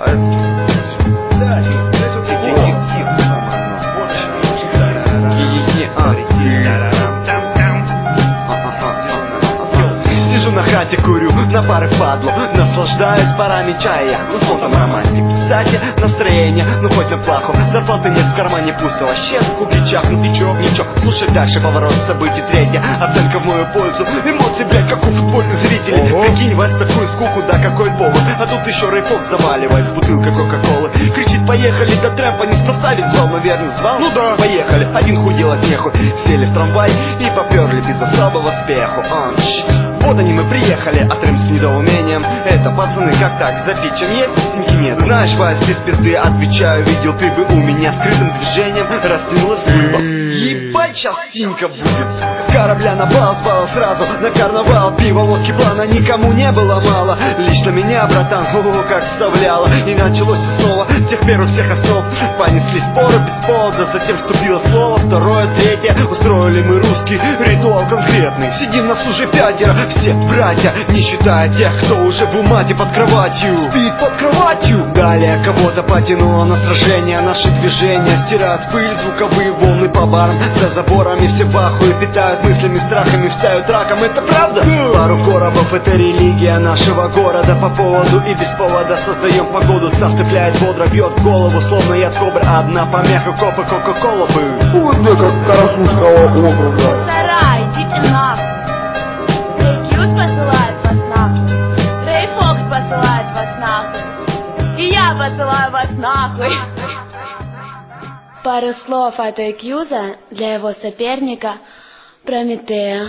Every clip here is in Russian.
Сижу на хате, курю, на пары падлу, наслаждаюсь парами чая, ну там романтик. Кстати, настроение, ну хоть на плаху, зарплаты нет в кармане, пусто вообще, скуки чахнут, ничего, слушай дальше, поворот событий, третья оценка в мою пользу, эмоции, блядь, как у футбольных зрителей. Прикинь, вас такую скуку, да какой повод, а тут еще рейфок заваливает с бутылкой кока-колы, кричит: поехали до трэмпа, неспроста ведь звал, наверное, звал, ну да, поехали, один худел от нехуй, сели в трамвай и поперли без особого спеху. Вот они, мы приехали, а трем с недоумением: это, пацаны, как так, запить чем есть, синьки нет. Знаешь, Вась, без пизды, отвечаю, видел ты бы у меня скрытым движением растянулась рыба. Ебать, сейчас синька будет. С корабля на бал звал сразу, на карнавал, пиво, водки, плана никому не было мало. Лично меня, братан, как вставляло. И началось снова с тех первых всех основ. Понеслись споры без повода, затем вступило слово второе, третье. Устроили мы русский ритуал конкретный. Сидим нас уже пятеро, все братья, не считая тех, кто уже в умате под кроватью, спит под кроватью. Далее кого-то потянуло на сражение, наши движения стирают пыль, звуковые волны по барам, за заборами все в ахуе, питают мыслями, страхами, встают раком. Это правда? Пару коробов — это религия нашего города. По поводу и без повода создаем погоду. Сам цепляет бодро, бьет в голову, словно яд кобры. Одна помеха, копы, кока-кола бы. Вот мне как Карасунского округа. Сарай, идите нахуй. Посылает вас нахуй. Рэй Фокс посылает вас нахуй. И я посылаю вас нахуй. Пару слов от Экьюза для его соперника Прометея.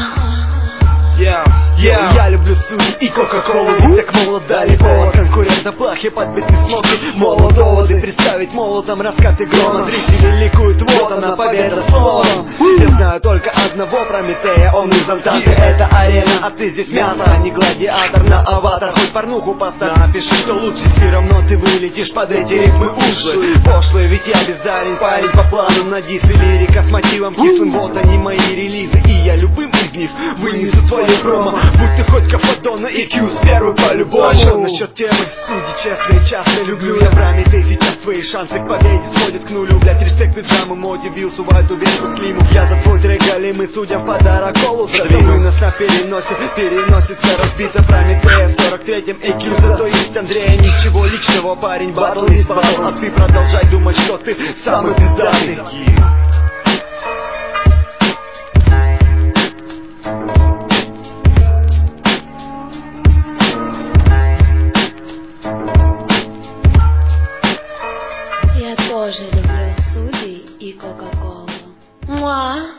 Я люблю суть и кока-колу, ведь так молод дали повод. Конкурента плахи, подбитый смолки, молот доводы представить молотом раскаты грома. Зрители ликуют, вот она победа словом. Я знаю только одного Прометея, он из Антанты. Это арена, а ты здесь мясо, а не гладиатор на аватар. Хоть порнуху поставь, напиши, что лучше, все равно ты вылетишь под эти рифмы ушлые. Пошлые, ведь я бездарен парень по плану на дис и лирика с мотивом кислым. Вот они мои релизы, и я любым из них вынесу твою промо. Будь ты хоть Кафадона и Кьюз, первый по-любому. А что насчет темы? Судьи честные, часто люблю я Прометей. Сейчас твои шансы к победе сходят к нулю. Блять, респекты джамы, моде Вилсу, Вайту, Венку, Слиму. Я за твой трек галимый, судя в подарок колу задвину. Нас на переносе, переносится разбито Прометея в 43-м Экьюза, то есть Андрея. Ничего личного, парень, батл из батл, а ты продолжай думать, что ты самый пиздатый. Я тоже люблю судей и кока-колу.